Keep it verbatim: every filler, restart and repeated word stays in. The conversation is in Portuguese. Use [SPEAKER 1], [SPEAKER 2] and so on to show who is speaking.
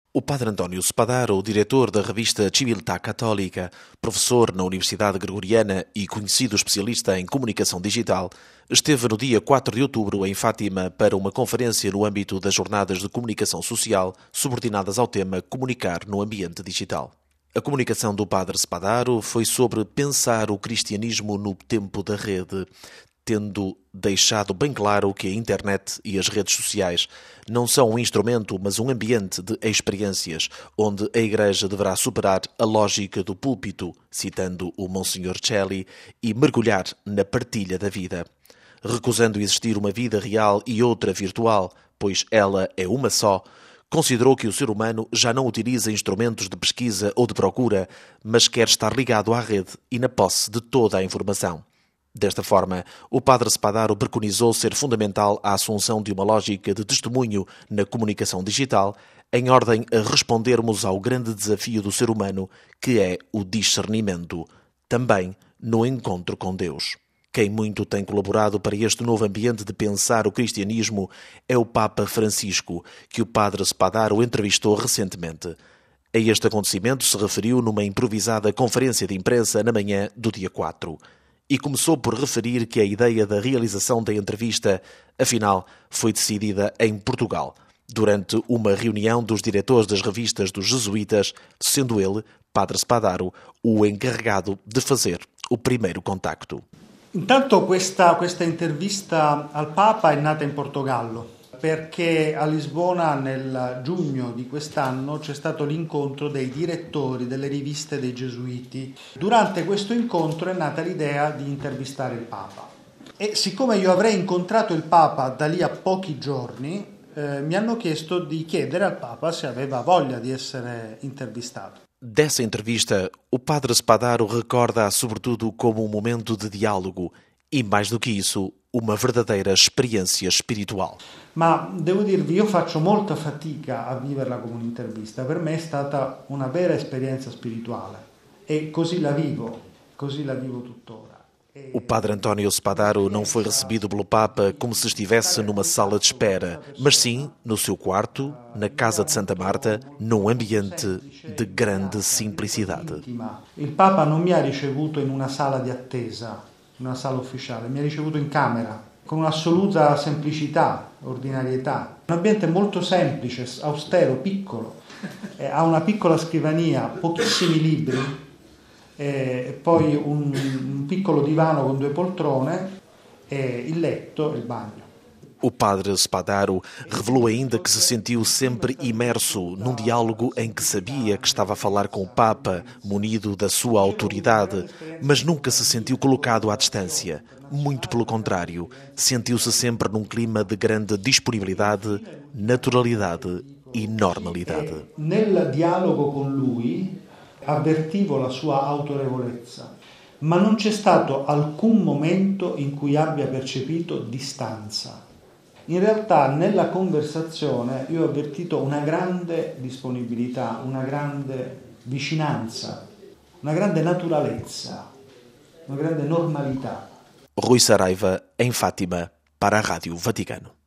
[SPEAKER 1] O padre António Spadaro, diretor da revista Civiltà Católica, professor na Universidade Gregoriana e conhecido especialista em comunicação digital, esteve no dia quatro de outubro em Fátima para uma conferência no âmbito das Jornadas de Comunicação Social subordinadas ao tema Comunicar no Ambiente Digital. A comunicação do padre Spadaro foi sobre pensar o cristianismo no tempo da rede, tendo deixado bem claro que a internet e as redes sociais não são um instrumento, mas um ambiente de experiências, onde a Igreja deverá superar a lógica do púlpito, citando o Monsenhor Celli, e mergulhar na partilha da vida. Recusando existir uma vida real e outra virtual, pois ela é uma só, considerou que o ser humano já não utiliza instrumentos de pesquisa ou de procura, mas quer estar ligado à rede e na posse de toda a informação. Desta forma, o padre Spadaro preconizou ser fundamental a assunção de uma lógica de testemunho na comunicação digital, em ordem a respondermos ao grande desafio do ser humano, que é o discernimento, também no encontro com Deus. Quem muito tem colaborado para este novo ambiente de pensar o cristianismo é o Papa Francisco, que o padre Spadaro entrevistou recentemente. A este acontecimento se referiu numa improvisada conferência de imprensa na manhã do dia quatro. E começou por referir que a ideia da realização da entrevista, afinal, foi decidida em Portugal, durante uma reunião dos diretores das revistas dos jesuítas, sendo ele, padre Spadaro, o encarregado de fazer o primeiro contacto.
[SPEAKER 2] Intanto questa, questa intervista al Papa è nata in Portogallo, perché a Lisbona nel giugno di quest'anno c'è stato l'incontro dei direttori delle riviste dei Gesuiti. Durante questo incontro è nata l'idea di intervistare il Papa. E siccome io avrei incontrato il Papa da lì a pochi giorni, eh, mi hanno chiesto di chiedere al Papa se aveva voglia di essere intervistato.
[SPEAKER 1] Dessa entrevista, o padre Spadaro recorda sobretudo como um momento de diálogo e, mais do que isso, uma verdadeira experiência espiritual.
[SPEAKER 2] Ma devo dirvi, io faccio molta fatica a viverla come un'intervista. Per me è stata una vera esperienza spirituale e così la vivo, così la vivo tuttora.
[SPEAKER 1] O padre António Spadaro não foi recebido pelo Papa como se estivesse numa sala de espera, mas sim no seu quarto, na casa de Santa Marta, num ambiente de grande simplicidade.
[SPEAKER 2] Il Papa non mi ha ricevuto in una sala di attesa, in una sala ufficiale, mi ha ricevuto in camera, con un'assoluta semplicità, ordinarietà. Un ambiente molto semplice, austero, piccolo. Eh, ha una piccola scrivania, pochissimi libri, e poi un, un piccolo divano con due poltrone, e il letto e il bagno.
[SPEAKER 1] O padre Spadaro revelou ainda que se sentiu sempre imerso num diálogo em que sabia que estava a falar com o Papa, munido da sua autoridade, mas nunca se sentiu colocado à distância. Muito pelo contrário, sentiu-se sempre num clima de grande disponibilidade, naturalidade e normalidade.
[SPEAKER 2] E nel dialogo con lui avvertivo la sua autorevolezza, ma non c'è stato alcun momento in cui abbia percepito distanza. In realtà nella conversazione io ho avvertito una grande disponibilità, una grande vicinanza, una grande naturalezza, una grande normalità.
[SPEAKER 1] Rui Saraiva, em Fátima, para a Rádio Vaticano.